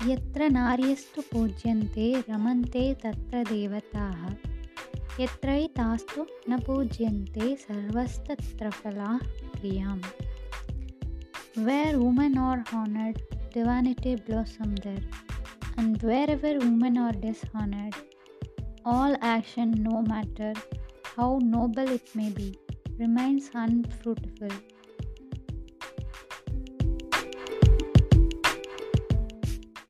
यत्र नार्यस्तु पूज्यन्ते रमन्ते तत्र देवताः यत्रैतास्तु न पूज्यन्ते सर्वस्तत्र फलाः क्रियाम्. Where women are honored, divinity blossoms there, and wherever women are dishonored, all action, no matter how noble it may be, remains unfruitful.